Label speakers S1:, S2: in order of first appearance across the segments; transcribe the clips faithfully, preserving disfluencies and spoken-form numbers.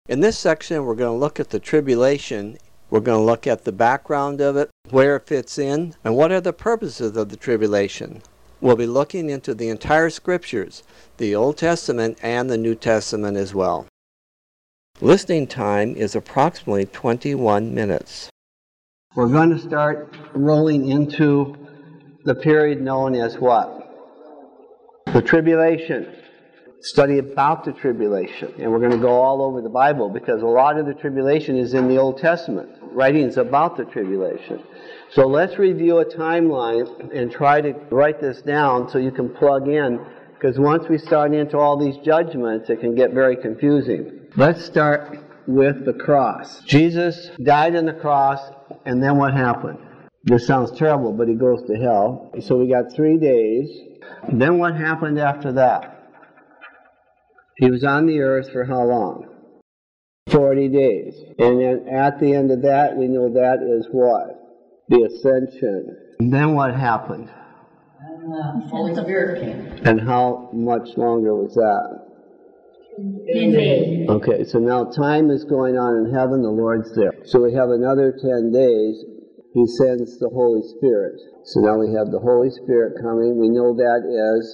S1: In this section, we're going to look at the tribulation. We're going to look at the background of it, where it fits in, and what are the purposes of the tribulation. We'll be looking into the entire scriptures, the Old Testament and the New Testament as well. Listening time is approximately twenty-one minutes. We're going to start rolling into the period known as what? The tribulation. Study about the tribulation. And we're going to go all over the Bible because a lot of the tribulation is in the Old Testament. Writings about the tribulation. So let's review a timeline and try to write this down so you can plug in, because once we start into all these judgments, it can get very confusing. Let's start with the cross. Jesus died on the cross, and then what happened? This sounds terrible, but he goes to hell. So we got three days. Then what happened after that? He was on the earth for how long? Forty days. And then at the end of that, we know that is what? The ascension. And then what happened?
S2: And the Holy Spirit came.
S1: And how much longer was that?
S2: Ten days.
S1: Okay, so now time is going on in heaven, the Lord's there. So we have another ten days. He sends the Holy Spirit. So now we have the Holy Spirit coming. We know that as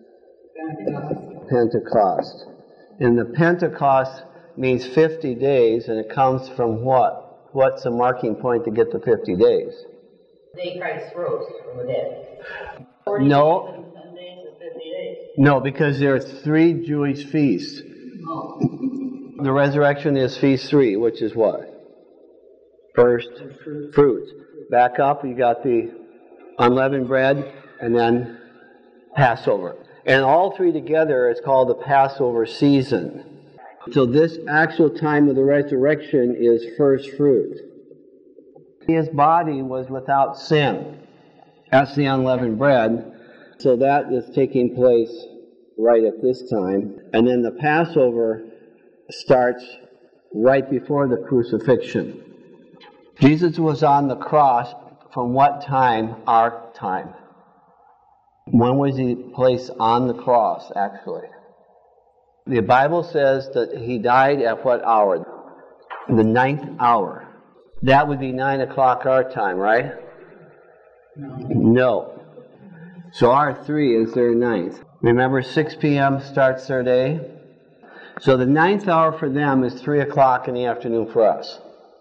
S2: Pentecost.
S1: Pentecost. And the Pentecost means fifty days, and it comes from what? What's the marking point to get the fifty days?
S2: The day Christ rose from the dead. forty
S1: No.
S2: days and ten days is fifty days.
S1: No, because there are three Jewish feasts.
S2: Oh.
S1: The resurrection is feast three, which is what? First fruits. Back up, you got the unleavened bread, and then Passover. And all three together is called the Passover season. So this actual time of the resurrection is first fruit. His body was without sin. That's the unleavened bread. So that is taking place right at this time. And then the Passover starts right before the crucifixion. Jesus was on the cross from what time? Our time. When was he placed on the cross, actually? The Bible says that he died at what hour? The ninth hour. That would be nine o'clock our time, right?
S2: No.
S1: No. So our three is their ninth. Remember, six p.m. starts their day? So the ninth hour for them is three o'clock in the afternoon for us.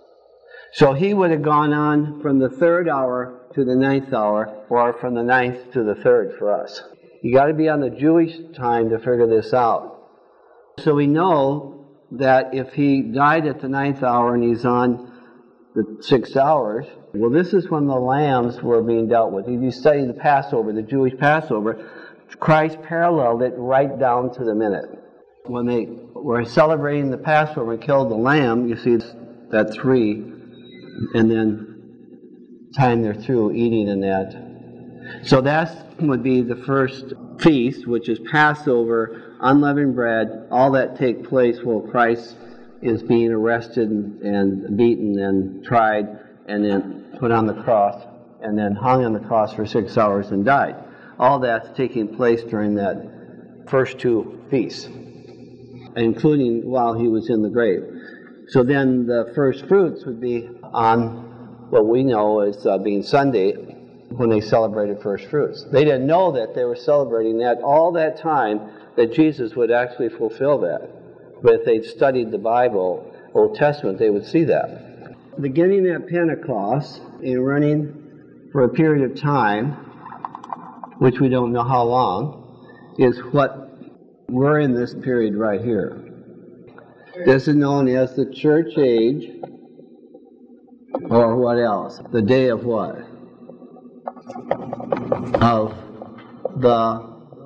S1: So he would have gone on from the third hour to the ninth hour, or from the ninth to the third for us. You got to be on the Jewish time to figure this out. So we know that if he died at the ninth hour and he's on the six hours, well, this is when the lambs were being dealt with. If you study the Passover, the Jewish Passover, Christ paralleled it right down to the minute. When they were celebrating the Passover and killed the lamb, you see that three, and then time they're through eating in that. So that would be the first feast, which is Passover, unleavened bread. All that take place while Christ is being arrested and, and beaten and tried and then put on the cross and then hung on the cross for six hours and died. All that's taking place during that first two feasts, including while he was in the grave. So then the first fruits would be on what we know as uh, being Sunday, when they celebrated first fruits. They didn't know that they were celebrating that all that time, that Jesus would actually fulfill that. But if they'd studied the Bible, Old Testament, they would see that. Beginning at Pentecost and running for a period of time, which we don't know how long, is what we're in this period right here. This is known as the church age, or what else? The day of what? Of the,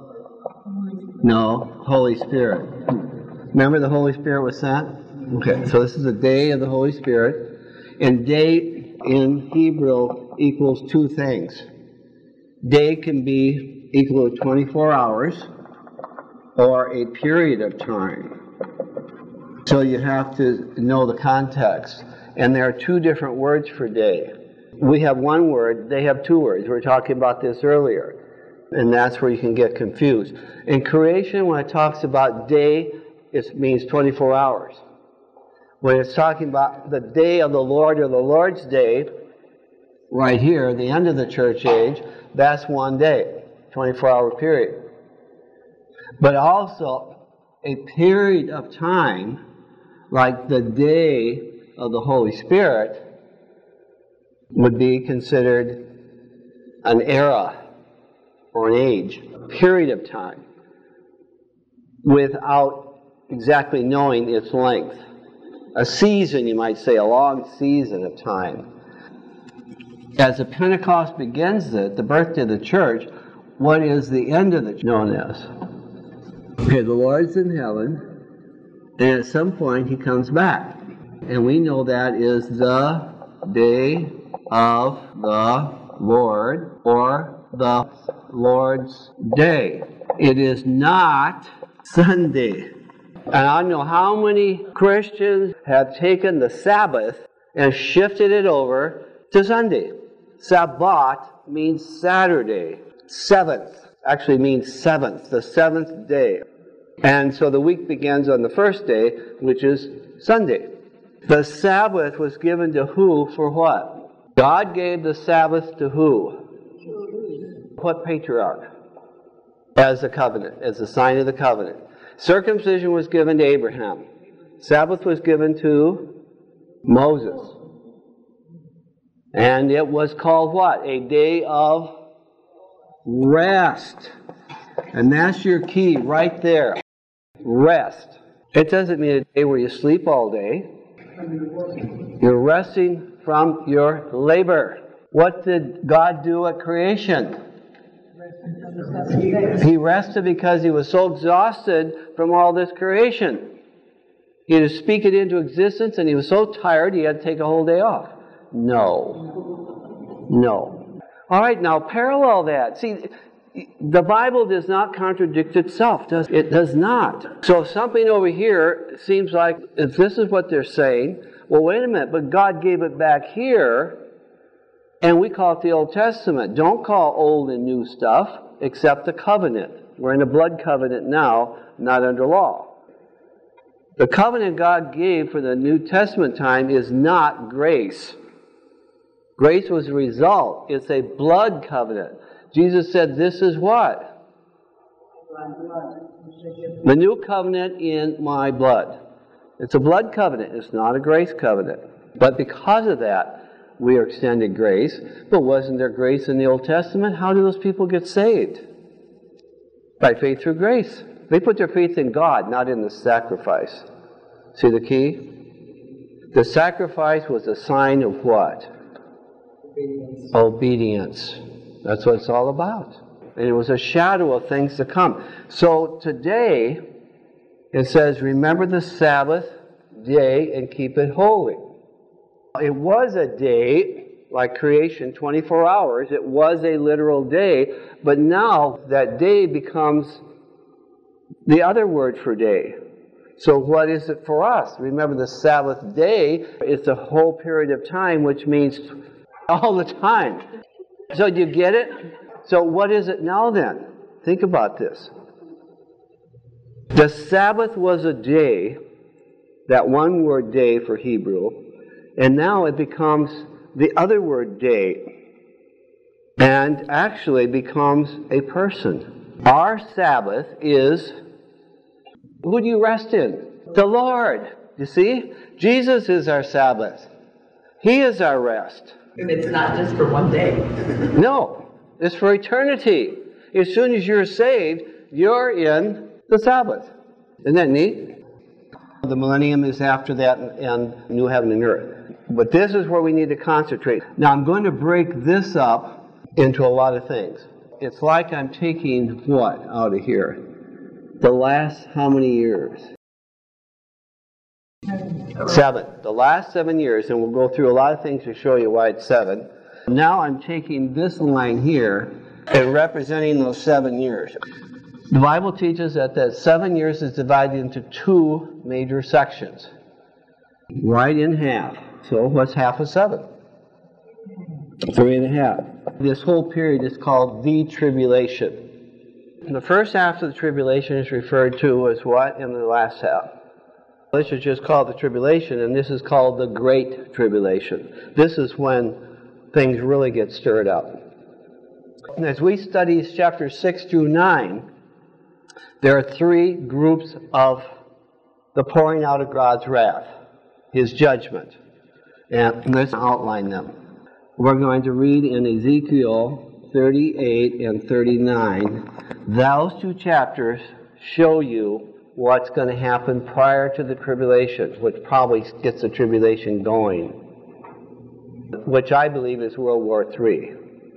S1: no, Holy Spirit. Remember the Holy Spirit was sent? Okay, so this is the day of the Holy Spirit. And day in Hebrew equals two things. Day can be equal to twenty-four hours or a period of time. So you have to know the context. And there are two different words for day. We have one word, they have two words. We were talking about this earlier. And that's where you can get confused. In creation, when it talks about day, it means twenty-four hours. When it's talking about the day of the Lord or the Lord's day, right here, the end of the church age, that's one day, twenty-four hour period. But also a period of time, like the day of the Holy Spirit, would be considered an era or an age, a period of time, without exactly knowing its length. A season, you might say, a long season of time. As the Pentecost begins it, the birthday of the church, what is the end of the church known as? Okay, the Lord's in heaven, and at some point he comes back. And we know that is the day of the Lord, or the Lord's day. It is not Sunday. And I know how many Christians have taken the Sabbath and shifted it over to Sunday. Sabbath means Saturday. Seventh actually means seventh, the seventh day. And so the week begins on the first day, which is Sunday. The Sabbath was given to who for what? God gave the Sabbath to who? What patriarch? As a covenant, as a sign of the covenant. Circumcision was given to Abraham. Sabbath was given to Moses. And it was called what? A day of rest. And that's your key right there. Rest. It doesn't mean a day where you sleep all day. You're resting from your labor. What did God do at creation? He rested because he was so exhausted from all this creation. He had to speak it into existence, and he was so tired he had to take a whole day off. No. No. All right, now parallel that. See, the Bible does not contradict itself. Does it? Does not. So something over here seems like, if this is what they're saying, well, wait a minute, but God gave it back here, and we call it the Old Testament. Don't call old and new stuff, except the covenant. We're in a blood covenant now, not under law. The covenant God gave for the New Testament time is not grace. Grace was a result. It's a blood covenant. Jesus said, this is what? The new covenant in my blood. It's a blood covenant. It's not a grace covenant. But because of that, we are extended grace. But wasn't there grace in the Old Testament? How do those people get saved? By faith through grace. They put their faith in God, not in the sacrifice. See the key? The sacrifice was a sign of what? Obedience. Obedience. That's what it's all about. And it was a shadow of things to come. So today, it says, remember the Sabbath day and keep it holy. It was a day, like creation, twenty-four hours. It was a literal day. But now that day becomes the other word for day. So what is it for us? Remember, the Sabbath day is a whole period of time, which means all the time. So do you get it? So what is it now then? Think about this. The Sabbath was a day, that one word day for Hebrew, and now it becomes the other word day, and actually becomes a person. Our Sabbath is, who do you rest in? The Lord. You see? Jesus is our Sabbath. He is our rest.
S2: And it's not just for one day.
S1: No, it's for eternity. As soon as you're saved, you're in the Sabbath. Isn't that neat? The millennium is after that, and new heaven and earth. But this is where we need to concentrate. Now I'm going to break this up into a lot of things. It's like I'm taking what out of here? The last how many years? Seven. The last seven years, and we'll go through a lot of things to show you why it's seven. Now I'm taking this line here and representing those seven years. The Bible teaches that that seven years is divided into two major sections. Right in half. So what's half of seven? Three and a half. This whole period is called the tribulation. The first half of the tribulation is referred to as what in the last half? This is just called the tribulation, and this is called the Great Tribulation. This is when things really get stirred up. And as we study chapters six through nine, there are three groups of the pouring out of God's wrath, His judgment. And let's outline them. We're going to read in Ezekiel thirty-eight and thirty-nine. Those two chapters show you what's going to happen prior to the tribulation, which probably gets the tribulation going, which I believe is World War Three.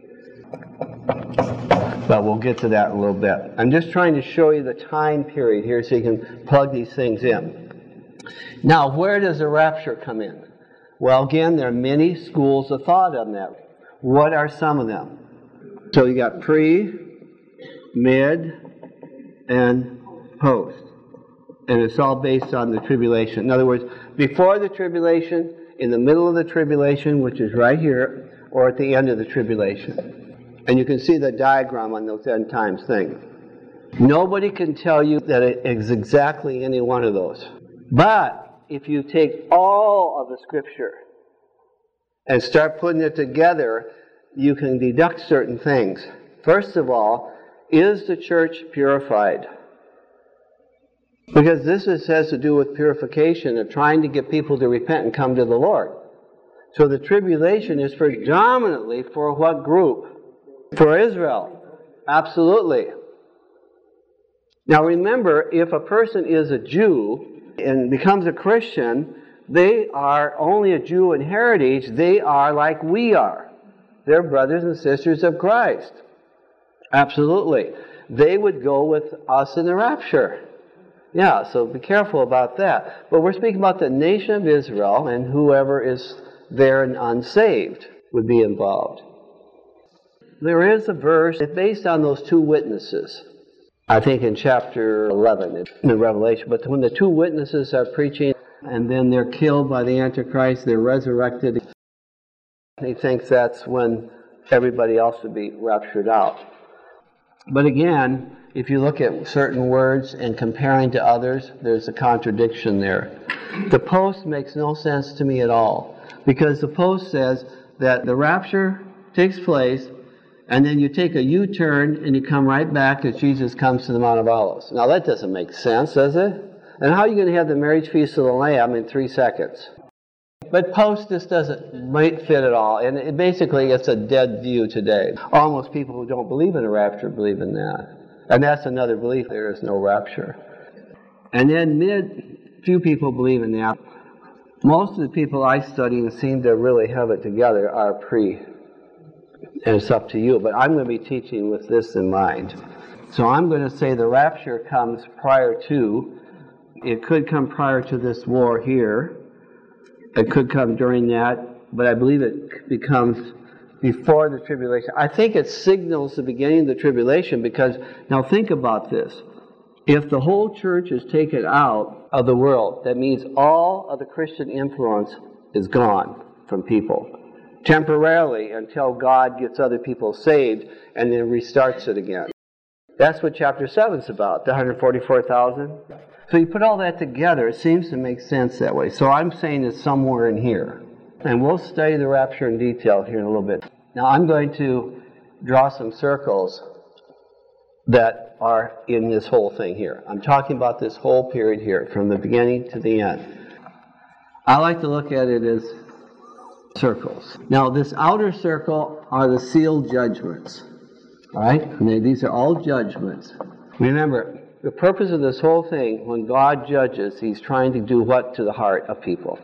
S1: But we'll get to that in a little bit. I'm just trying to show you the time period here so you can plug these things in. Now, where does the rapture come in? Well, again, there are many schools of thought on that. What are some of them? So you got pre, mid, and post. And it's all based on the tribulation. In other words, before the tribulation, in the middle of the tribulation, which is right here, or at the end of the tribulation. And you can see the diagram on those end times things. Nobody can tell you that it is exactly any one of those. But if you take all of the Scripture and start putting it together, you can deduct certain things. First of all, is the church purified? Because this is, has to do with purification and trying to get people to repent and come to the Lord. So the tribulation is predominantly for what group? For Israel. Absolutely. Now remember, if a person is a Jew and becomes a Christian, they are only a Jew in heritage. They are like we are. They're brothers and sisters of Christ. Absolutely. They would go with us in the rapture. Yeah, so be careful about that. But we're speaking about the nation of Israel, and whoever is there and unsaved would be involved. There is a verse based on those two witnesses. I think in chapter eleven in Revelation. But when the two witnesses are preaching and then they're killed by the Antichrist, they're resurrected. He thinks that's when everybody else would be raptured out. But again, if you look at certain words and comparing to others, there's a contradiction there. The post makes no sense to me at all. Because the post says that the rapture takes place, and then you take a U-turn and you come right back as Jesus comes to the Mount of Olives. Now that doesn't make sense, does it? And how are you going to have the marriage feast of the Lamb in three seconds? But post just doesn't fit at all. And it basically it's a dead view today. Almost people who don't believe in a rapture believe in that. And that's another belief, there is no rapture. And then mid, few people believe in that. Most of the people I study and seem to really have it together are pre. And it's up to you, but I'm going to be teaching with this in mind. So I'm going to say the rapture comes prior to, it could come prior to this war here, it could come during that, but I believe it becomes before the tribulation. I think it signals the beginning of the tribulation because, now think about this, if the whole church is taken out of the world, that means all of the Christian influence is gone from people. Temporarily until God gets other people saved and then restarts it again. That's what chapter seven is about, the one hundred forty-four thousand. So you put all that together, it seems to make sense that way. So I'm saying it's somewhere in here. And we'll study the rapture in detail here in a little bit. Now I'm going to draw some circles that are in this whole thing here. I'm talking about this whole period here, from the beginning to the end. I like to look at it as circles. Now, this outer circle are the sealed judgments. All right? And they, these are all judgments. Remember, the purpose of this whole thing, when God judges, He's trying to do what to the heart of people?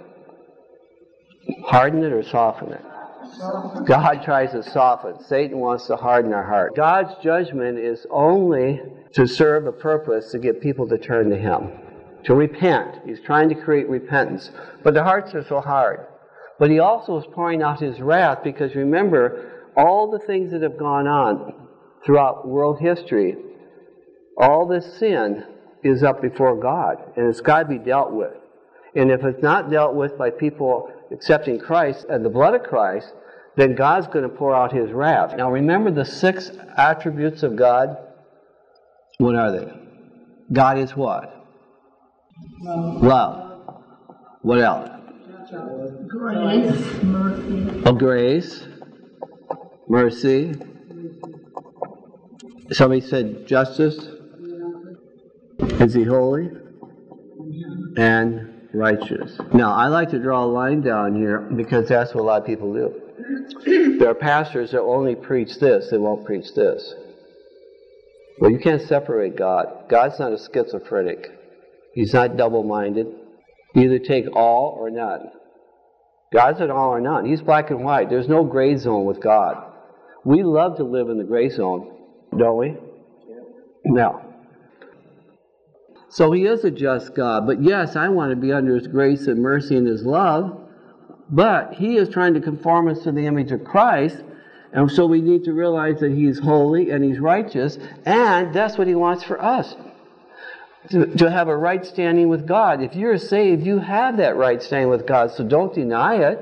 S1: Harden it or soften it? God tries to soften. Satan wants to harden our heart. God's judgment is only to serve a purpose to get people to turn to Him, to repent. He's trying to create repentance. But their hearts are so hard. But He also is pouring out His wrath because remember, all the things that have gone on throughout world history, all this sin is up before God, and it's got to be dealt with. And if it's not dealt with by people accepting Christ and the blood of Christ, then God's going to pour out His wrath. Now remember the six attributes of God? What are they? God is what? Love. Love. What else?
S3: Grace, mercy.
S1: Oh, grace, mercy. Somebody said justice. Is he holy? And righteous. Now, I like to draw a line down here because that's what a lot of people do. There are pastors that only preach this, they won't preach this. Well, you can't separate God. God's not a schizophrenic. He's not double-minded. You either take all or none. God's an all or none. He's black and white. There's no gray zone with God. We love to live in the gray zone, don't we? No. So He is a just God. But yes, I want to be under His grace and mercy and His love. But He is trying to conform us to the image of Christ. And so we need to realize that He's holy and He's righteous. And that's what He wants for us. To, to have a right standing with God. If you're saved, you have that right standing with God. So don't deny it.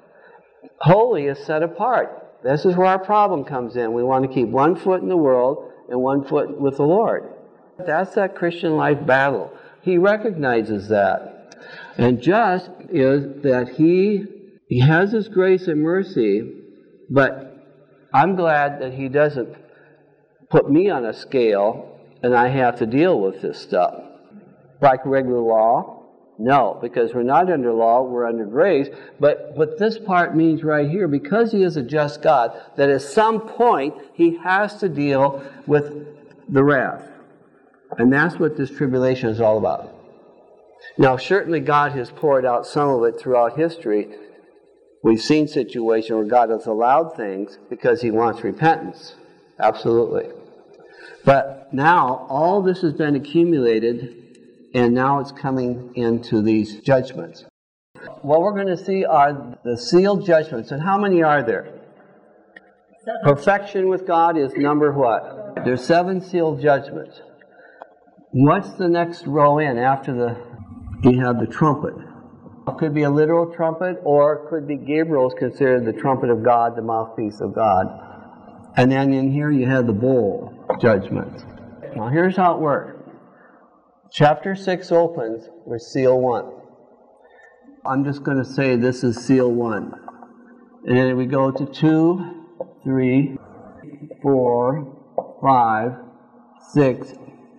S1: Holy is set apart. This is where our problem comes in. We want to keep one foot in the world and one foot with the Lord. That's that Christian life battle. He recognizes that. And just is that He, he has His grace and mercy, but I'm glad that He doesn't put me on a scale and I have to deal with this stuff. Like regular law? No, because we're not under law, we're under grace. But what this part means right here, because He is a just God, that at some point He has to deal with the wrath. And that's what this tribulation is all about. Now, certainly God has poured out some of it throughout history. We've seen situations where God has allowed things because He wants repentance. Absolutely. But now, all this has been accumulated, and now it's coming into these judgments. What we're going to see are the sealed judgments. And how many are there? Seven. Perfection with God is number what? There's seven sealed judgments. What's the next row in after the, you have the trumpet? It could be a literal trumpet, or it could be Gabriel's considered the trumpet of God, the mouthpiece of God. And then in here you have the bowl judgment. Now here's how it works. Chapter six opens with seal one. I'm just going to say this is seal one. And then we go to two, three, four, five, six.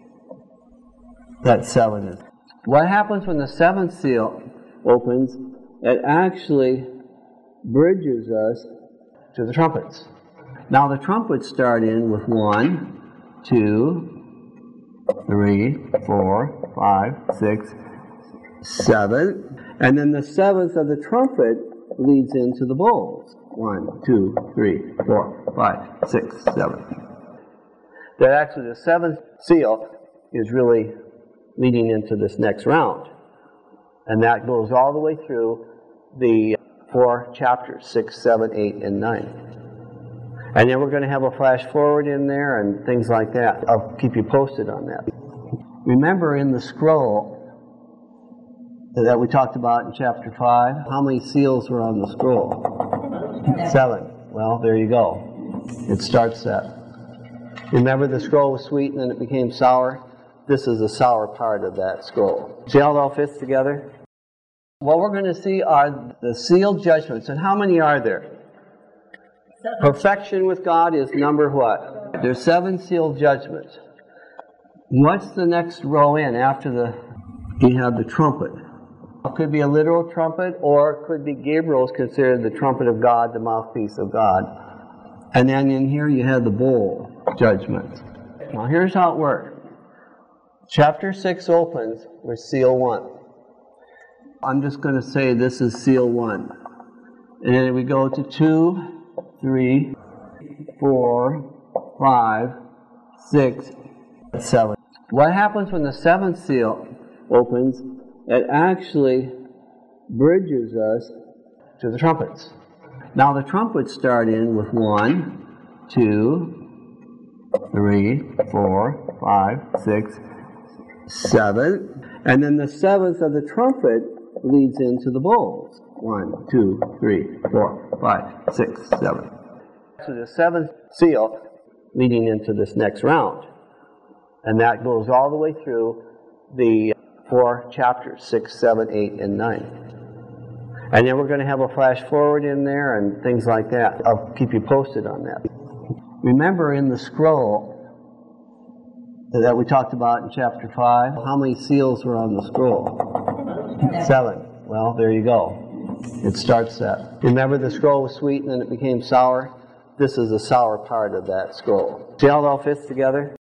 S1: That's seven. What happens when the seventh seal opens? It actually bridges us to the trumpets. Now the trumpets start in with one, two, three, four, five, six, seven. And then the seventh of the trumpet leads into the bowls. One, two, three, four, five, six, seven. That actually the seventh seal is really leading into this next round. And that goes all the way through the four chapters, six, seven, eight, and nine. And then we're going to have a flash forward in there and things like that. I'll keep you posted on that. Remember in the scroll that we talked about in chapter five, how many seals were on the scroll? Seven. Well, there you go. It starts that. Remember the scroll was sweet and then it became sour? This is the sour part of that scroll. See how it all fits together? What we're going to see are the sealed judgments. And how many are there? Seven. Perfection with God is number what? There's seven sealed judgments. What's the next row in after the, you have the trumpet? It could be a literal trumpet, or it could be Gabriel's considered the trumpet of God, the mouthpiece of God. And then in here you have the bowl judgment. Now here's how it works. Chapter six opens with seal one. I'm just going to say this is seal one. And then we go to two, three, four, five, six, seven. What happens when the seventh seal opens? It actually bridges us to the trumpets. Now the trumpets start in with one, two, three, four, five, six, seven. And then the seventh of the trumpet leads into the bowls. One, two, three, four, five, six, seven. So the seventh seal leading into this next round. And that goes all the way through the for chapters six, seven, eight, and nine. And then we're going to have a flash forward in there and things like that. I'll keep you posted on that. Remember in the scroll that we talked about in chapter five, how many seals were on the scroll? Seven. Well, there you go. It starts that. Remember the scroll was sweet and then it became sour? This is the sour part of that scroll. See how it all fits together?